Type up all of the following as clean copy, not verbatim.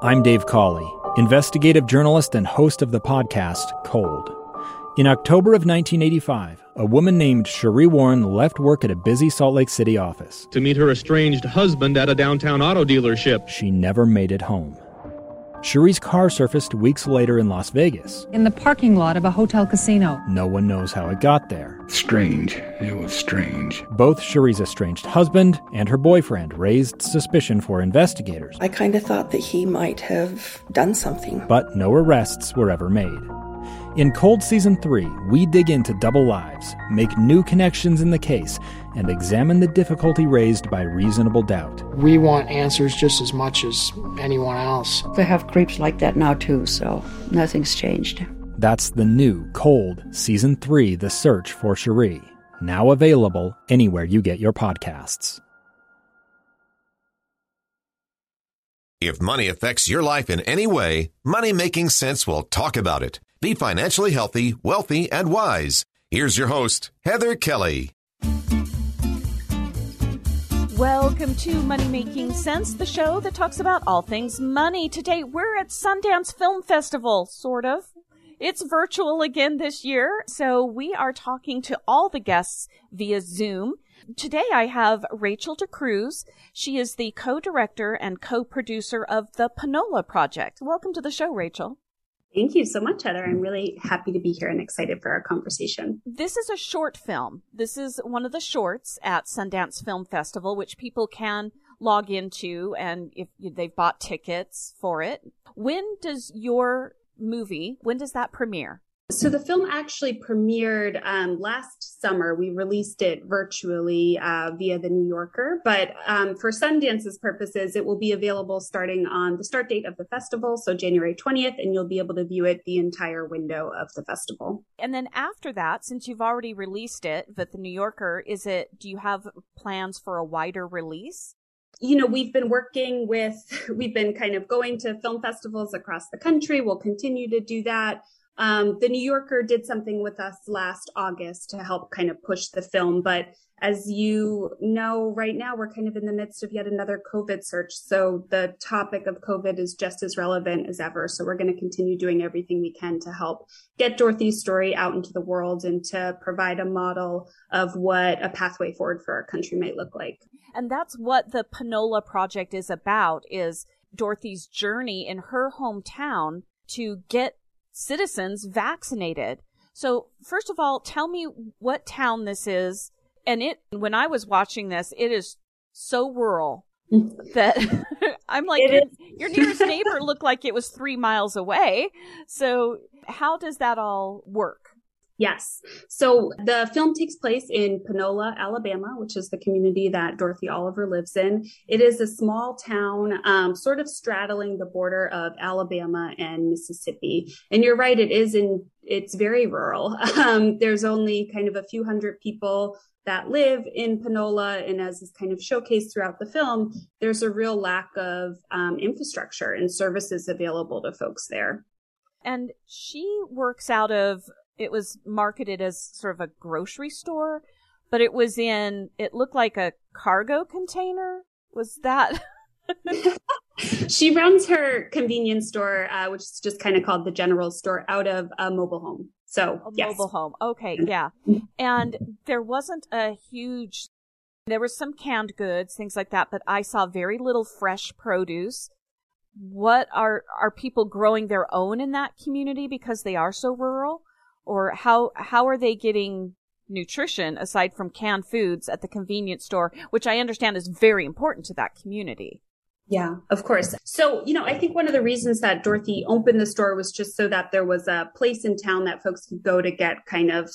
I'm Dave Cawley, investigative journalist and host of the podcast Cold. In October of 1985, a woman named Sheree Warren left work at a busy Salt Lake City office to meet her estranged husband at a downtown auto dealership. She never made it home. Sheree's car surfaced weeks later in Las Vegas. In the parking lot of a hotel casino. No one knows how it got there. Strange. It was strange. Both Sheree's estranged husband and her boyfriend raised suspicion for investigators. I kind of thought that he might have done something. But no arrests were ever made. In Cold Season 3, we dig into double lives, make new connections in the case, and examine the difficulty raised by reasonable doubt. We want answers just as much as anyone else. They have creeps like that now too, so nothing's changed. That's the new Cold Season 3, The Search for Sheree, now available anywhere you get your podcasts. If money affects your life in any way, Money Making Sense will talk about it. Be financially healthy, wealthy, and wise. Here's your host, Heather Kelly. Welcome to Money Making Sense, the show that talks about all things money. Today, we're at Sundance Film Festival, sort of. It's virtual again this year, so we are talking to all the guests via Zoom. Today, I have Rachel DeCruz. She is the co-director and co-producer of the Panola Project. Welcome to the show, Rachel. Thank you so much, Heather. I'm really happy to be here and excited for our conversation. This is a short film. This is one of the shorts at Sundance Film Festival, which people can log into, and if they've bought tickets for it. When does that premiere? So the film actually premiered last summer. We released it virtually via The New Yorker. But for Sundance's purposes, it will be available starting on the start date of the festival, so January 20th, and you'll be able to view it the entire window of the festival. And then after that, since you've already released it with The New Yorker, do you have plans for a wider release? You know, we've been kind of going to film festivals across the country. We'll continue to do that. The New Yorker did something with us last August to help kind of push the film. But as you know, right now, we're kind of in the midst of yet another COVID surge. So the topic of COVID is just as relevant as ever. So we're going to continue doing everything we can to help get Dorothy's story out into the world and to provide a model of what a pathway forward for our country might look like. And that's what the Panola Project is about, is Dorothy's journey in her hometown to get citizens vaccinated. So first of all, tell me what town this is. And when I was watching this, it is so rural that I'm like, your nearest neighbor looked like it was 3 miles away. So how does that all work? Yes. So the film takes place in Panola, Alabama, which is the community that Dorothy Oliver lives in. It is a small town, sort of straddling the border of Alabama and Mississippi. And you're right, it's very rural. There's only kind of a few hundred people that live in Panola. And as is kind of showcased throughout the film, there's a real lack of infrastructure and services available to folks there. And she works out of, it was marketed as sort of a grocery store, but it looked like a cargo container. Was that? She runs her convenience store, which is just kind of called the general store, out of a mobile home. So, yes. Mobile home. Okay, yeah. And there wasn't there was some canned goods, things like that, but I saw very little fresh produce. What are people growing their own in that community because they are so rural? Or how are they getting nutrition aside from canned foods at the convenience store, which I understand is very important to that community? Yeah, of course. So, I think one of the reasons that Dorothy opened the store was just so that there was a place in town that folks could go to get kind of,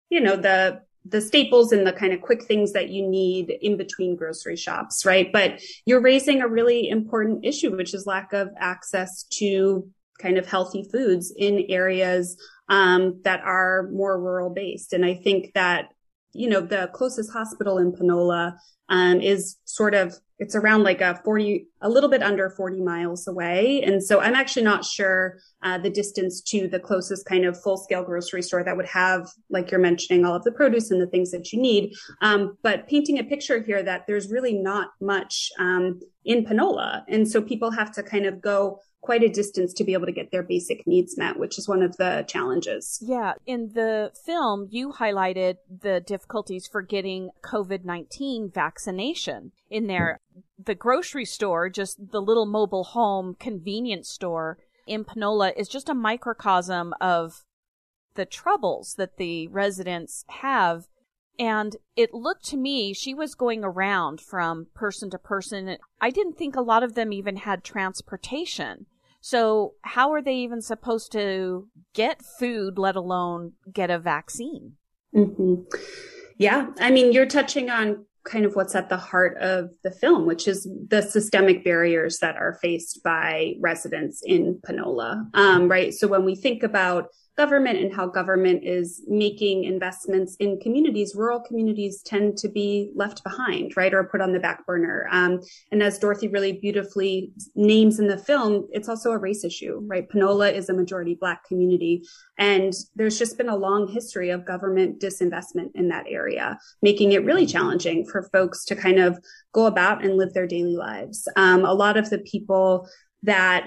the staples and the kind of quick things that you need in between grocery shops, right? But you're raising a really important issue, which is lack of access to kind of healthy foods in areas that are more rural based. And I think that, the closest hospital in Panola is sort of, it's around like a little bit under 40 miles away. And so I'm actually not sure the distance to the closest kind of full scale grocery store that would have, like you're mentioning, all of the produce and the things that you need. But painting a picture here that there's really not much in Panola. And so people have to kind of go quite a distance to be able to get their basic needs met, which is one of the challenges. Yeah. In the film, you highlighted the difficulties for getting COVID-19 vaccination in there. The grocery store, just the little mobile home convenience store in Panola, is just a microcosm of the troubles that the residents have. And it looked to me, she was going around from person to person. I didn't think a lot of them even had transportation. So how are they even supposed to get food, let alone get a vaccine? Mm-hmm. Yeah. I mean, you're touching on kind of what's at the heart of the film, which is the systemic barriers that are faced by residents in Panola, right? So when we think about government and how government is making investments in communities, rural communities tend to be left behind, right, or put on the back burner. And as Dorothy really beautifully names in the film, it's also a race issue, right? Panola is a majority Black community, and there's just been a long history of government disinvestment in that area, making it really challenging for folks to kind of go about and live their daily lives. A lot of the people that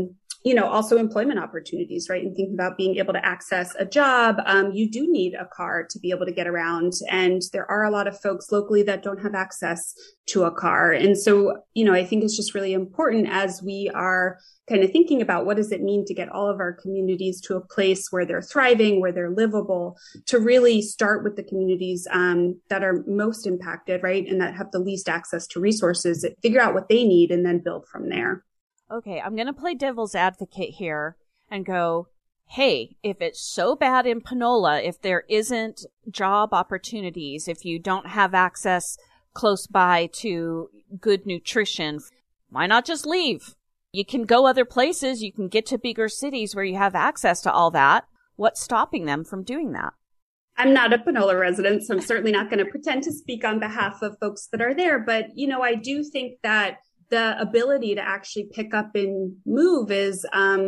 also employment opportunities, right? And thinking about being able to access a job, you do need a car to be able to get around. And there are a lot of folks locally that don't have access to a car. And so, I think it's just really important as we are kind of thinking about what does it mean to get all of our communities to a place where they're thriving, where they're livable, to really start with the communities that are most impacted, right? And that have the least access to resources, figure out what they need and then build from there. Okay, I'm going to play devil's advocate here and go, hey, if it's so bad in Panola, if there isn't job opportunities, if you don't have access close by to good nutrition, why not just leave? You can go other places. You can get to bigger cities where you have access to all that. What's stopping them from doing that? I'm not a Panola resident, so I'm certainly not going to pretend to speak on behalf of folks that are there. But, I do think that the ability to actually pick up and move is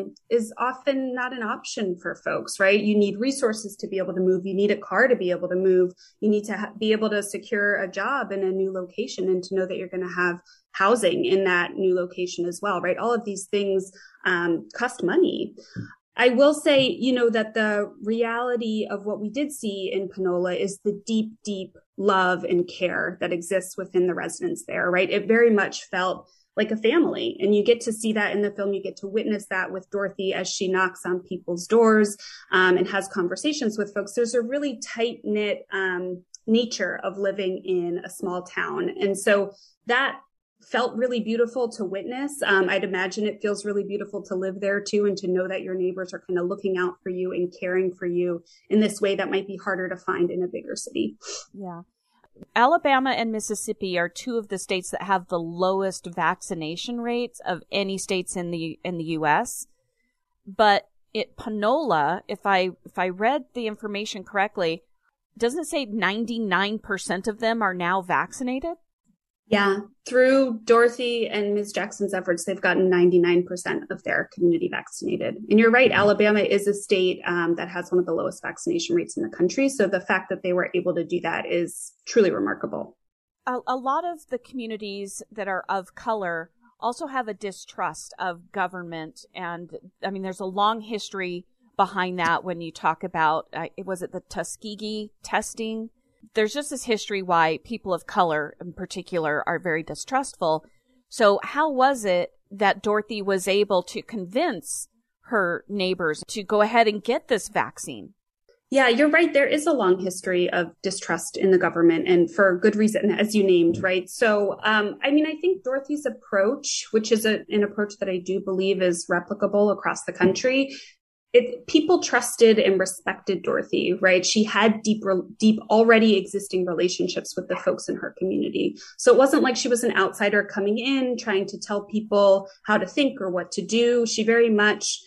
often not an option for folks, right? You need resources to be able to move. You need a car to be able to move. You need to be able to secure a job in a new location and to know that you're going to have housing in that new location as well, right? All of these things cost money. I will say, that the reality of what we did see in Panola is the deep, deep love and care that exists within the residents there, right? It very much felt like a family. And you get to see that in the film. You get to witness that with Dorothy as she knocks on people's doors and has conversations with folks. There's a really tight-knit nature of living in a small town. And so that felt really beautiful to witness. I'd imagine it feels really beautiful to live there too, and to know that your neighbors are kind of looking out for you and caring for you in this way that might be harder to find in a bigger city. Yeah. Alabama and Mississippi are two of the states that have the lowest vaccination rates of any states in the U.S. But at Panola, if I read the information correctly, doesn't it say 99% of them are now vaccinated? Yeah, through Dorothy and Ms. Jackson's efforts, they've gotten 99% of their community vaccinated. And you're right, Alabama is a state that has one of the lowest vaccination rates in the country. So the fact that they were able to do that is truly remarkable. A lot of the communities that are of color also have a distrust of government. And I mean, there's a long history behind that when you talk about, was it the Tuskegee testing? There's just this history why people of color in particular are very distrustful. So how was it that Dorothy was able to convince her neighbors to go ahead and get this vaccine? Yeah, you're right. There is a long history of distrust in the government, and for good reason, as you named, right? So, I think Dorothy's approach, which is an approach that I do believe is replicable across the country, people trusted and respected Dorothy, right? She had deep, already existing relationships with the folks in her community. So it wasn't like she was an outsider coming in, trying to tell people how to think or what to do. She very much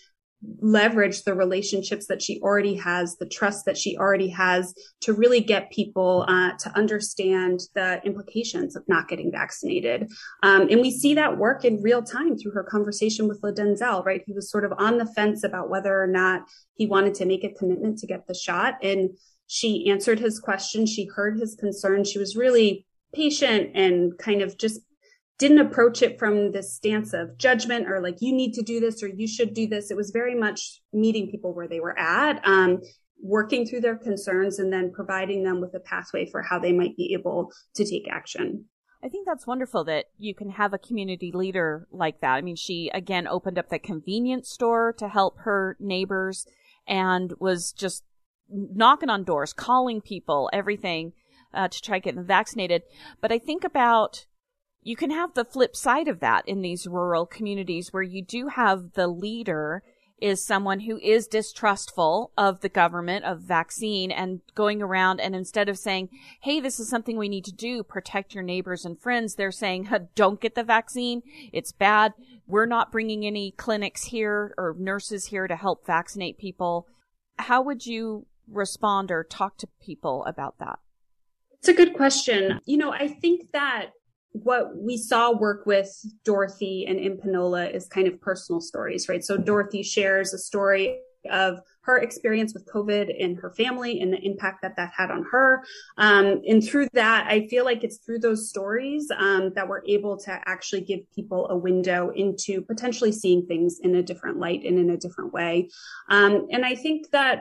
leverage the relationships that she already has, the trust that she already has, to really get people to understand the implications of not getting vaccinated. And we see that work in real time through her conversation with LaDenzel, right? He was sort of on the fence about whether or not he wanted to make a commitment to get the shot. And she answered his question. She heard his concerns. She was really patient and kind of just didn't approach it from this stance of judgment or like, you need to do this or you should do this. It was very much meeting people where they were at, working through their concerns and then providing them with a pathway for how they might be able to take action. I think that's wonderful that you can have a community leader like that. I mean, she, again, opened up the convenience store to help her neighbors and was just knocking on doors, calling people, everything to try to get them vaccinated. But I think about, you can have the flip side of that in these rural communities where you do have the leader is someone who is distrustful of the government, of vaccine, and going around and instead of saying, hey, this is something we need to do, protect your neighbors and friends, they're saying, don't get the vaccine. It's bad. We're not bringing any clinics here or nurses here to help vaccinate people. How would you respond or talk to people about that? It's a good question. I think that what we saw work with Dorothy and in Panola is kind of personal stories, right? So Dorothy shares a story of her experience with COVID in her family and the impact that had on her. And through that, I feel like it's through those stories that we're able to actually give people a window into potentially seeing things in a different light and in a different way. And I think that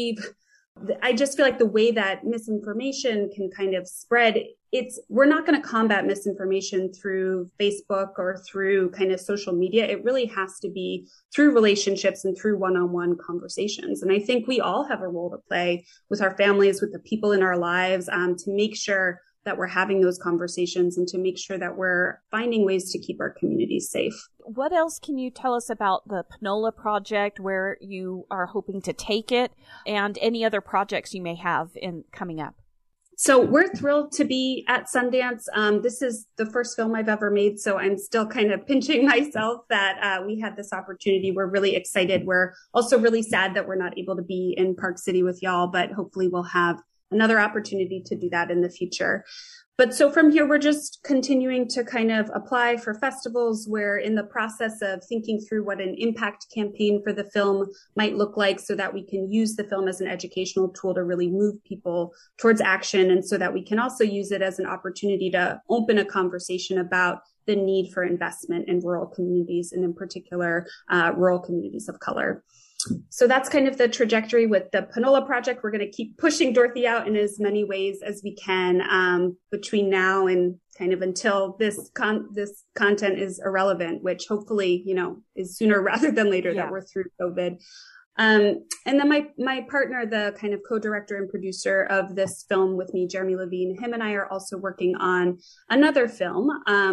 I just feel like the way that misinformation can kind of spread, we're not going to combat misinformation through Facebook or through kind of social media. It really has to be through relationships and through one-on-one conversations. And I think we all have a role to play with our families, with the people in our lives, to make sure that we're having those conversations and to make sure that we're finding ways to keep our communities safe. What else can you tell us about the Panola Project, where you are hoping to take it, and any other projects you may have coming up? So we're thrilled to be at Sundance. This is the first film I've ever made, so I'm still kind of pinching myself that we had this opportunity. We're really excited. We're also really sad that we're not able to be in Park City with y'all, but hopefully we'll have another opportunity to do that in the future. But so from here, we're just continuing to kind of apply for festivals. We're in the process of thinking through what an impact campaign for the film might look like so that we can use the film as an educational tool to really move people towards action. And so that we can also use it as an opportunity to open a conversation about the need for investment in rural communities and in particular, rural communities of color. So that's kind of the trajectory with the Panola Project. We're going to keep pushing Dorothy out in as many ways as we can between now and kind of until this content is irrelevant, which hopefully, is sooner rather than later that we're through COVID. And then my partner, the kind of co-director and producer of this film with me, Jeremy Levine, him and I are also working on another film.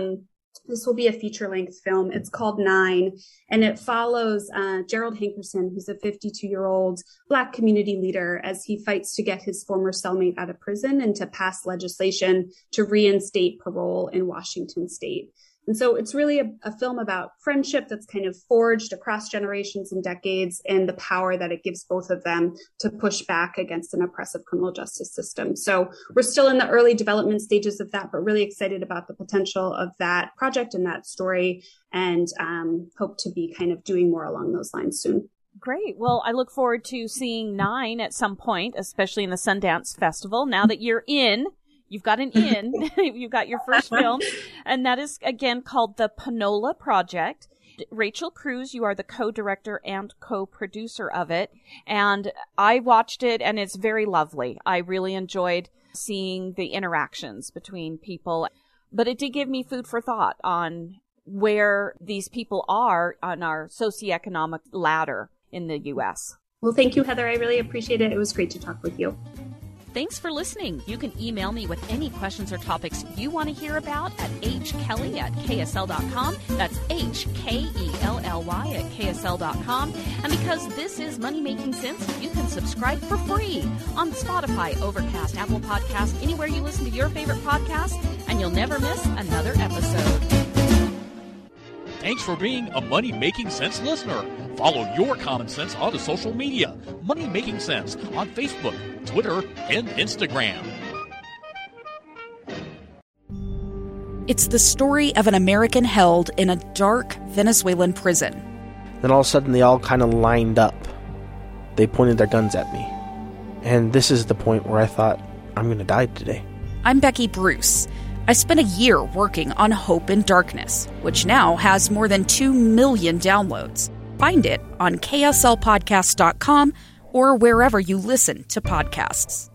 This will be a feature-length film. It's called 9, and it follows Gerald Hankerson, who's a 52-year-old Black community leader, as he fights to get his former cellmate out of prison and to pass legislation to reinstate parole in Washington state. And so it's really a film about friendship that's kind of forged across generations and decades, and the power that it gives both of them to push back against an oppressive criminal justice system. So we're still in the early development stages of that, but really excited about the potential of that project and that story, and hope to be kind of doing more along those lines soon. Great. Well, I look forward to seeing 9 at some point, especially in the Sundance Festival. Now that you've got an in, you've got your first film, and that is, again, called The Panola Project. Rachel Cruz, you are the co-director and co-producer of it, and I watched it, and it's very lovely. I really enjoyed seeing the interactions between people, but it did give me food for thought on where these people are on our socioeconomic ladder in the U.S. Well, thank you, Heather. I really appreciate it. It was great to talk with you. Thanks for listening. You can email me with any questions or topics you want to hear about at hkelly@ksl.com. That's HKELLY@ksl.com. And because this is Money Making Sense, you can subscribe for free on Spotify, Overcast, Apple Podcasts, anywhere you listen to your favorite podcast, and you'll never miss another episode. Thanks for being a Money Making Sense listener. Follow your common sense onto social media. Money Making Sense on Facebook, Twitter, and Instagram. It's the story of an American held in a dark Venezuelan prison. Then all of a sudden they all kind of lined up. They pointed their guns at me. And this is the point where I thought, I'm going to die today. I'm Becky Bruce. I spent a year working on Hope in Darkness, which now has more than 2 million downloads. Find it on kslpodcast.com or wherever you listen to podcasts.